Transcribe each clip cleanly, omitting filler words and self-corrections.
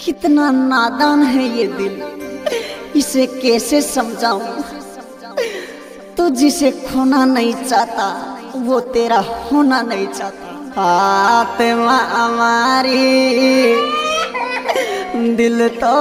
कितना नादान है ये दिल, इसे कैसे समझाऊं। तो जिसे खोना नहीं चाहता वो तेरा होना नहीं चाहता। आत्मा हमारी दिल तो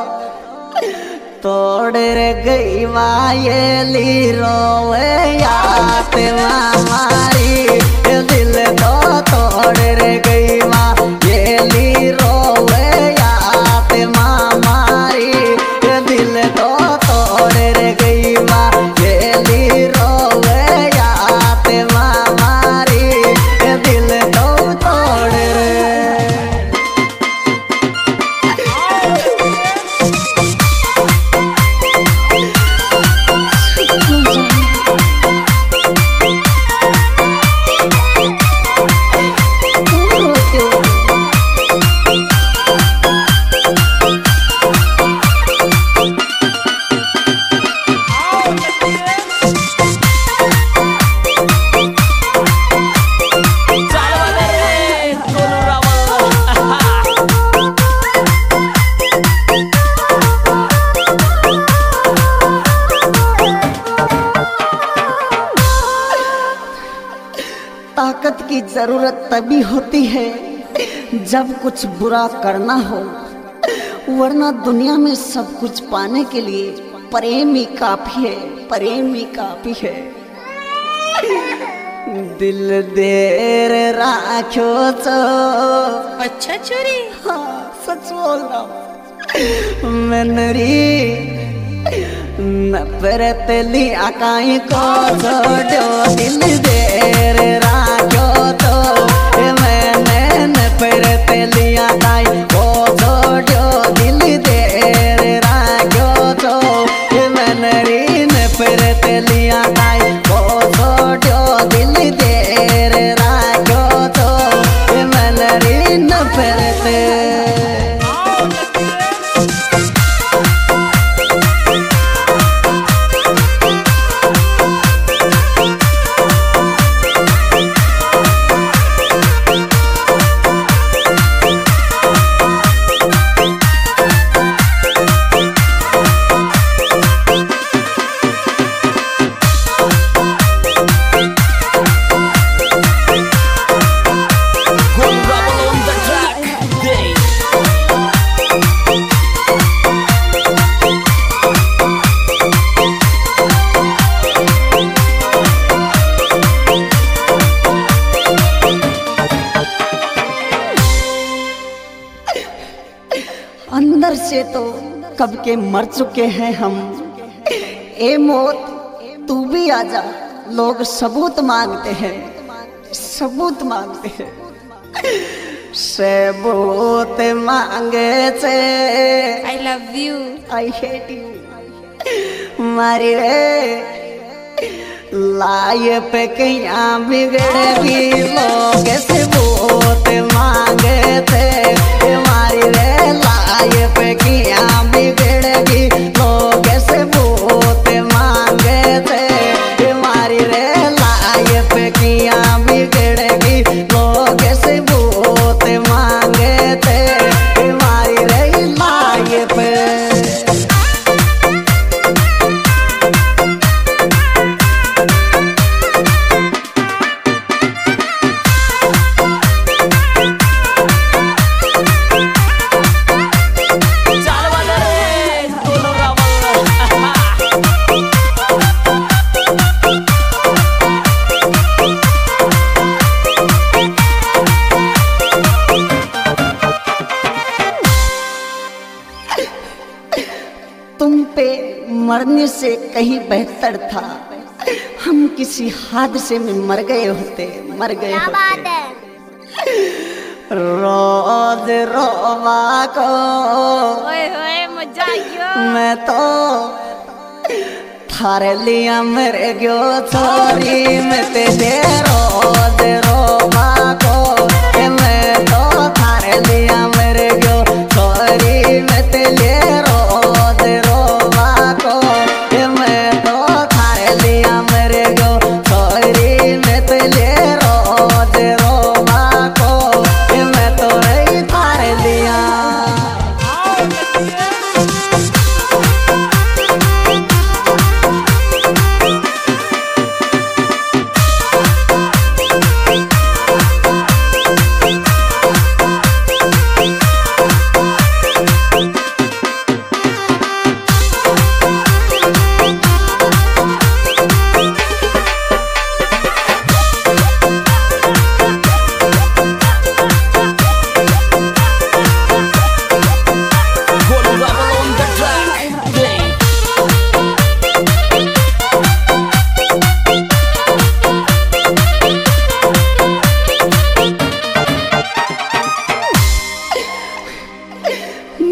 तोड़ रे गई वायली रोवे। आत्मा हमारी दिल तो तोड़ रे गई वायली रोवे। आत्मा हमारी दिल तो तोड़ रे गई वायली रोवे। आत्मा हमारी दिल तो तोड़ रे। ताकत की जरूरत तभी होती है जब कुछ बुरा करना हो, वरना दुनिया में सब कुछ पाने के लिए प्रेम ही काफी है, प्रेम ही काफी है। दिल देर राखो तो अच्छा चोरी। हाँ सच बोल रहा हूँ। मनरी नफरत लिया काई को छोड़ो, दिल देर राखो तो मैंने नफरत लिया काई को छोड़ो, दिल देर राखो तो मैंने नफरत लिया काई को छोड़ो, दिल देर राखो तो मैंने नफरत। अंदर से तो कब के मर चुके हैं हम। ए मौत तू भी आजा, लोग सबूत मांगते हैं, सबूत मांगते हैं। सबूत मांगे से I love you, I hate you. मारी रे लाए पे कहीं बिगड़ेगी, लोग सबूत मांगे थे। मारी रे लाए पे किया बिगड़ेगी, लोग सबूत मांगे थे। मारी रे लाए पे किया बिगड़ेगी, लोग सबूत मांगे थे। मारी रे लाए पे तुम पे मरने से कहीं बेहतर था हम किसी हादसे में मर गए होते, मर गए क्या बात होते। है। रोज रोवा को ओए होए मजा आयो। मैं तो थारे लिया मेरे गयो छोरी, मैं तेरे रोज रोवा को। मैं तो थारे लिया मेरे गयो छोरी, मैं तेरे रोज रोवा को। मैं तो थारे लिया मेरे गयो छोरी, मैं तेरे रोज रोवा को। मैं तो रही थारे लिया।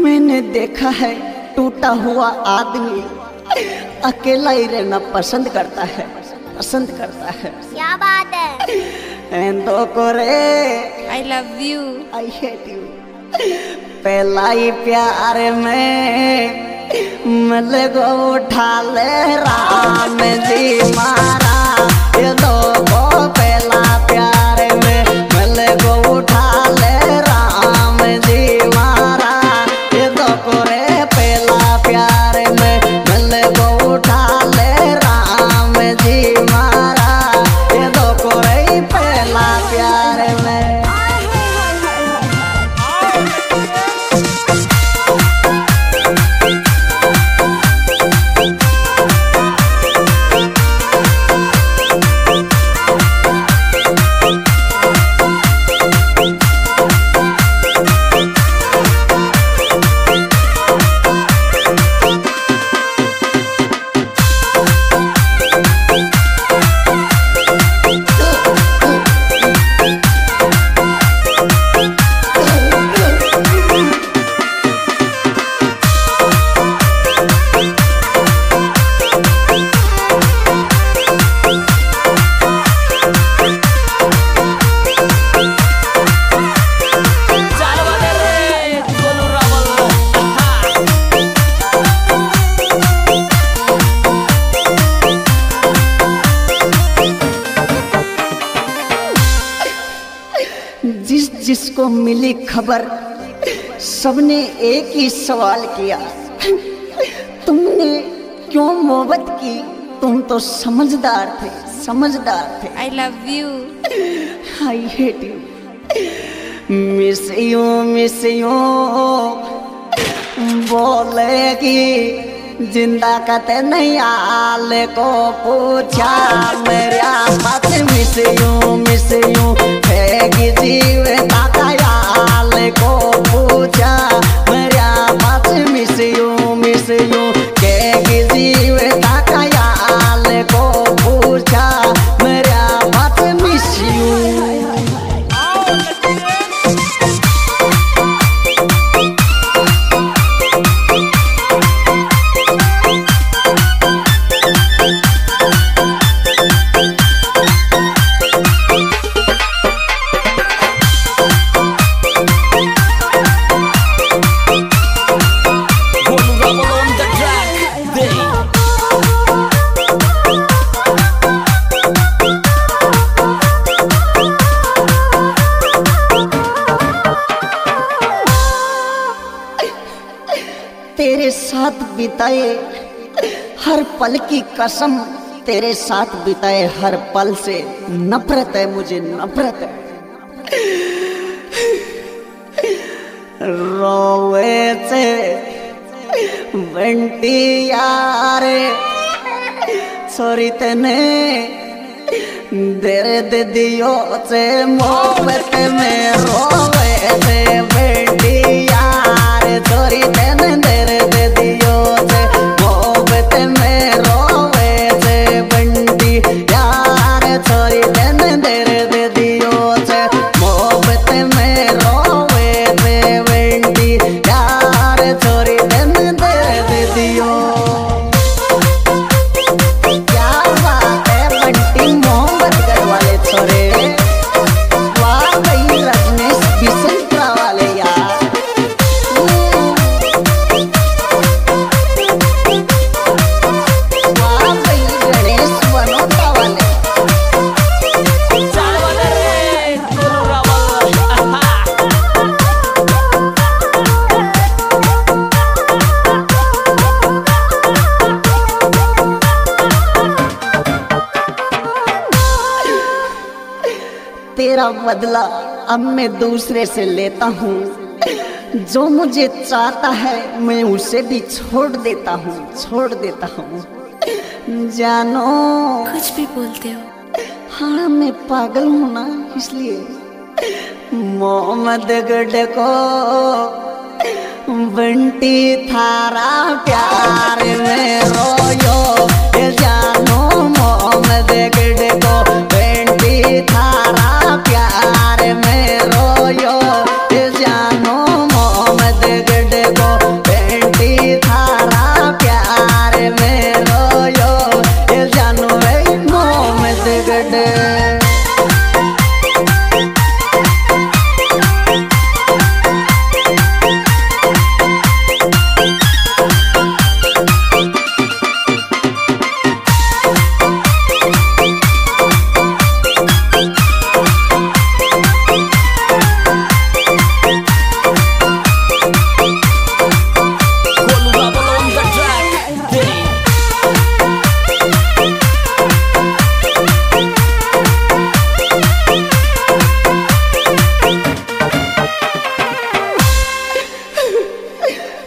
मैंने देखा है टूटा हुआ आदमी अकेला ही रहना पसंद करता है, पसंद करता है। क्या बात है? एंदो कोरे I love you. I hate you। पहला ही प्यार में मल को उठा ले राम जी मारा, ये दो को पहला प्यार में मल को उठा ले राम जी मारा, ये दो को रे पहला प्यार में मल को उठा ले राम जी मारा, ये दो को रे पहला प्यार में। जिसको मिली खबर सबने एक ही सवाल किया, तुमने क्यों मोहब्बत की? तुम तो समझदार थे, समझदार थे। I love you. I hate you। Miss you बोलेगी जिंदा कते नहीं आले को पूछा मेरा पास मिस यू हैगी जीवता का आले को पूछा मेरा पास मिस यू हैगी जीवता का आले को पूछा मेरा पास मिस यू। तेरे साथ बिताए हर पल की कसम, तेरे साथ बिताए हर पल से नफरत है, मुझे नफरत है। रोवे से बंटी यारे छोरी तने दर्द दियो से मोहब्बत में रोवे से बंटी यार छोरी तने दर्द दियो से मोहब्बत में रोवे से बंटी यार छोरी तने दर्द दियो से मोहब्बत में रोवे से बंटी यार छोरी तने दर्द दियो। तेरा बदला अब मैं दूसरे से लेता हूँ, जो मुझे चाहता है मैं उसे भी छोड़ देता हूँ, छोड़ देता हूँ। जानो कुछ भी बोलते हो। हाँ मैं पागल हूँ ना, इसलिए मोहम्मद गढ़ को बंटी थारा प्यार में रोयो, ये जानो मोहम्मद गढ़ को बंटी थारा प्यार में रोयो, ये जानो मोहम्मद गढ़ को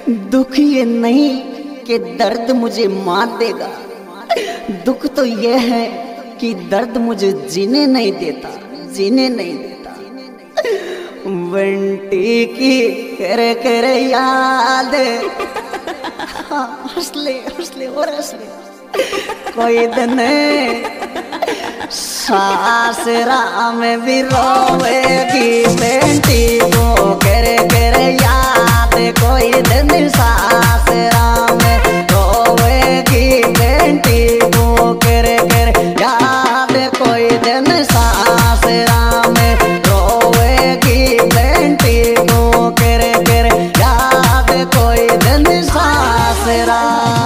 दुख ये नहीं कि दर्द मुझे मार देगा, दुख तो ये है कि दर्द मुझे जीने नहीं देता, जीने नहीं देता। बंटी की कर याद हंस ले और हंस ले। कोई दिन सासरा में भी रोवेगी बेटी को कर याद, कोई दिन सासरा में रोवेगी बेटी को कर याद, कोई दिन सासरा में रोवेगी बेटी को कर याद, कोई दिन सासरा।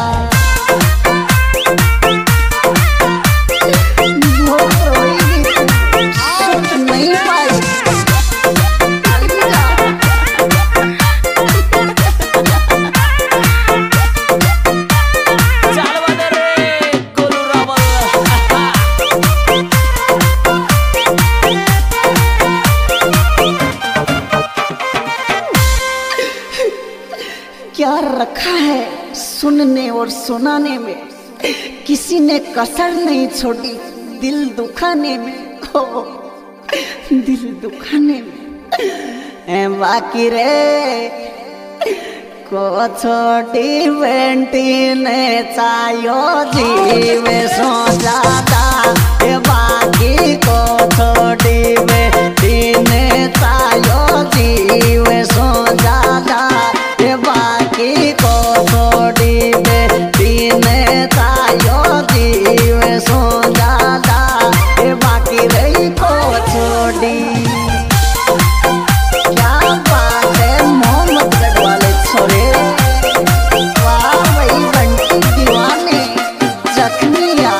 क्या रखा है सुनने और सुनाने में, किसी ने कसर नहीं छोड़ी दिल दुखाने में, हो दिल दुखाने में। बाकी रे को छोटी बेटी ने चायो जीव सो ज्यादा, बाकी को छोटी बेटी ने चायो जीव सो ज्यादा, बाकी को छोड़ी बेटी ने चायो जीव सो ज्यादा, बाकी रही को छोड़ी। क्या बात है मोहम्मद गढ़ वाले छोरे, वाह भाई बंटी दीवाने जख्मिया।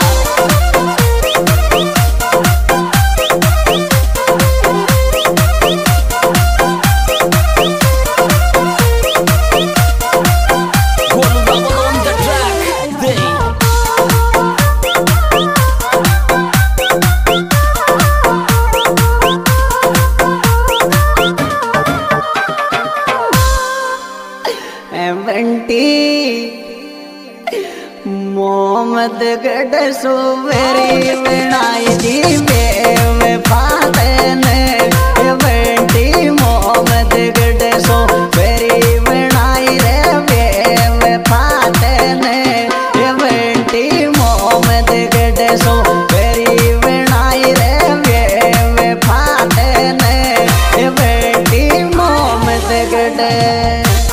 मोहम्मद गढ़ सुवेरी बनाई जी में फातन, बेटी मोहम्मद गढ़ सुवेरी बनाई रे में फातन, बेटी मोहम्मद गढ़ सुवेरी बनाई रे में फातन, बेटी मोहम्मद गढ़।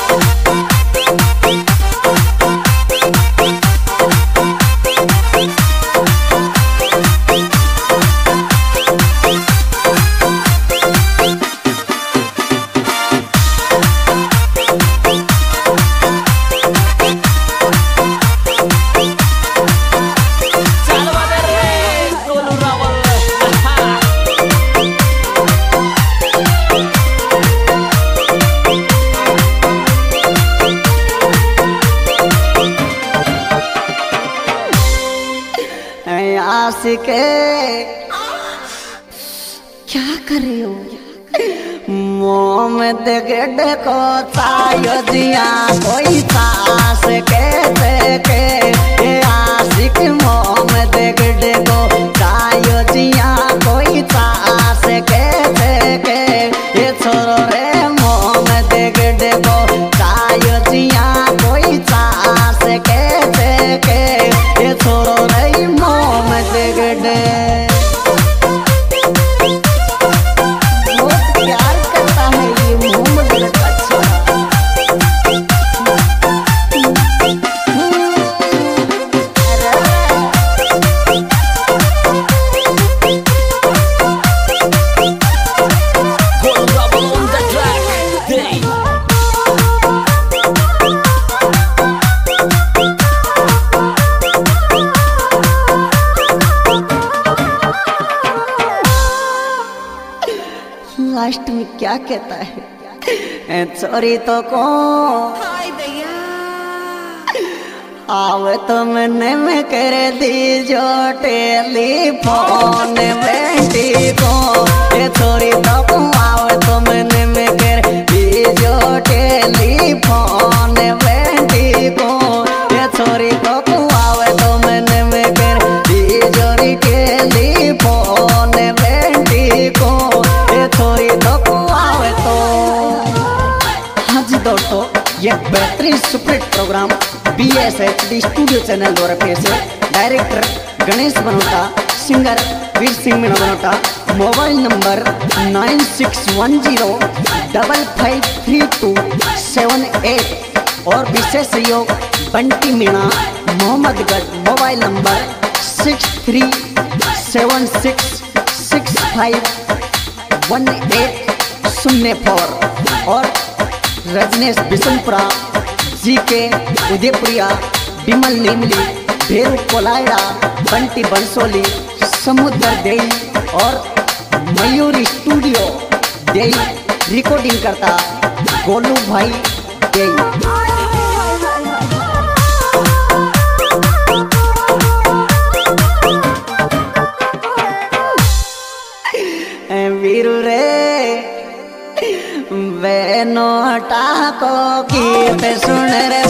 आशिके क्या करे हो मोहम्मद गढ़ को चायो जिया कोई सास कहते के, आशिक मोहम्मद गढ़ को चायो जिया कोई सास कहते के, ये छोरो रे मोहम्मद गढ़ को चायो जिया कोई सास कहते के, ये छोरो रे मोहम्मद गढ़। बहुत प्यार करता है ये मोहम्मद गढ़ का छोरा। लास्ट में क्या कहता है, छोरी तो को आवे तो मैंने में कर दी जो टेलीफोन बेटी को, ये छोरी तो को आवे तो मैंने में कर दी जो टेलीफोन बेहतरीन superhit programme BSHD studio channel द्वारा पेश है। Director Ganesh Banota, singer Veer Singh Meena Banota. Mobile number 9610553278 और विशेष सहयोग बंटी मीणा मोहम्मदगढ़। मोबाइल नंबर 6376651804 और रजनेश बिशनपुरा GK उदयपुरिया, विमल नीमली, भेरू कोलायड़ा, बंटी बंसोली, समुद्र देई और मयूरी स्टूडियो देई रिकॉर्डिंग करता गोलू भाई देई। वीरू रे वे नोटा को गीत सुन रे